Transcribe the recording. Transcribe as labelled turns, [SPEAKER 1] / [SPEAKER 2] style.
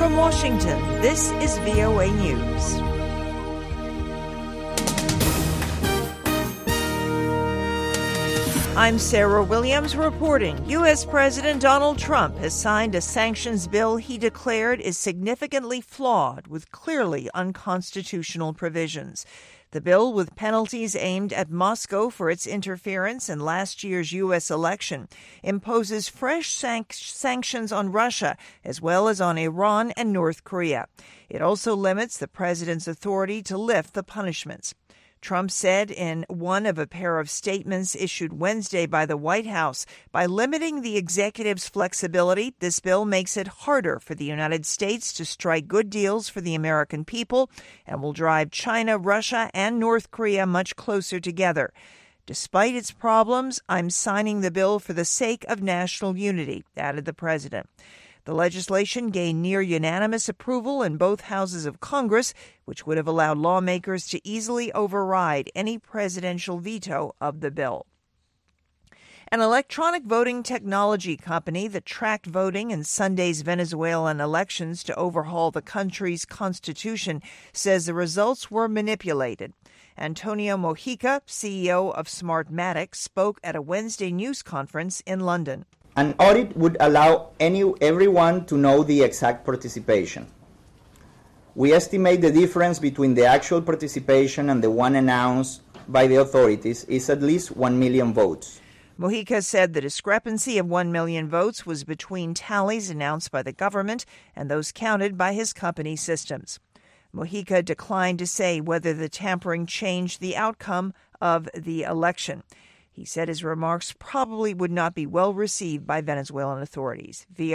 [SPEAKER 1] from Washington, this is VOA News. I'm Sarah Williams reporting. U.S. President Donald Trump has signed a sanctions bill he declared is significantly flawed with clearly unconstitutional provisions. The bill, with penalties aimed at Moscow for its interference in last year's U.S. election, imposes fresh sanctions on Russia as well as on Iran and North Korea. It also limits the president's authority to lift the punishments. Trump said in one of a pair of statements issued Wednesday by the White House, by limiting the executive's flexibility, this bill makes it harder for the United States to strike good deals for the American people and will drive China, Russia, and North Korea much closer together. Despite its problems, I'm signing the bill for the sake of national unity, added the president. The legislation gained near unanimous approval in both houses of Congress, which would have allowed lawmakers to easily override any presidential veto of the bill. An electronic voting technology company that tracked voting in Sunday's Venezuelan elections to overhaul the country's constitution says the results were manipulated. Antonio Mojica, CEO of Smartmatic, spoke at a Wednesday news conference in London.
[SPEAKER 2] An audit would allow everyone to know the exact participation. We estimate the difference between the actual participation and the one announced by the authorities is at least 1 million votes.
[SPEAKER 1] Mojica said the discrepancy of 1 million votes was between tallies announced by the government and those counted by his company systems. Mojica declined to say whether the tampering changed the outcome of the election. He said his remarks probably would not be well received by Venezuelan authorities.